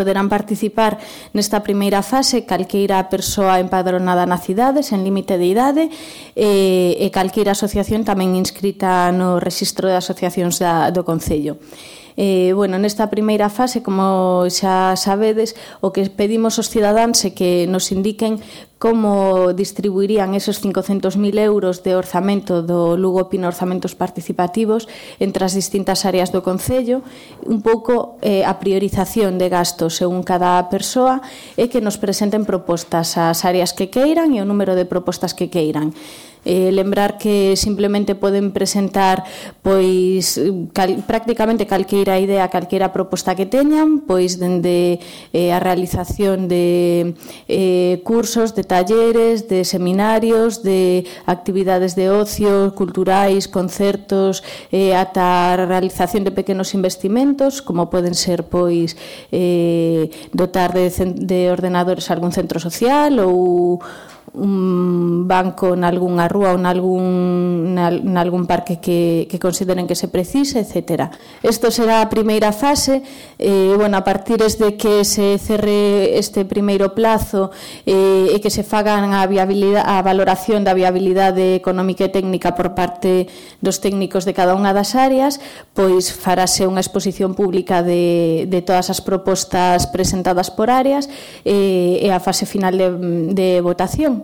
poderán participar nesta primeira fase calqueira persoa empadronada na cidade, sen límite de idade, e calqueira asociación tamén inscrita no rexistro de asociacións do Concello. Nesta primeira fase, como xa sabedes, o que pedimos aos cidadáns é que nos indiquen como distribuirían esos 500.000 euros de orzamento do Lugo Pino Orzamentos Participativos entre as distintas áreas do Concello, un pouco a priorización de gastos según cada persoa, e que nos presenten propostas ás áreas que queiran e o número de propostas que queiran. Lembrar que simplemente poden presentar prácticamente calqueira idea, calqueira proposta que teñan, pois dende a realización de cursos, de talleres, de seminarios, de actividades de ocio, culturais, concertos, ata a realización de pequenos investimentos, como poden ser dotar de ordenadores a algún centro social ou un banco nalgúnha rúa ou nalgún parque que consideren que se precise, etc. Isto será a primeira fase. A partir de que se cerre este primeiro plazo e que se fagan a valoración da viabilidade económica e técnica por parte dos técnicos de cada unha das áreas, pois farase unha exposición pública de todas as propostas presentadas por áreas e a fase final de votación.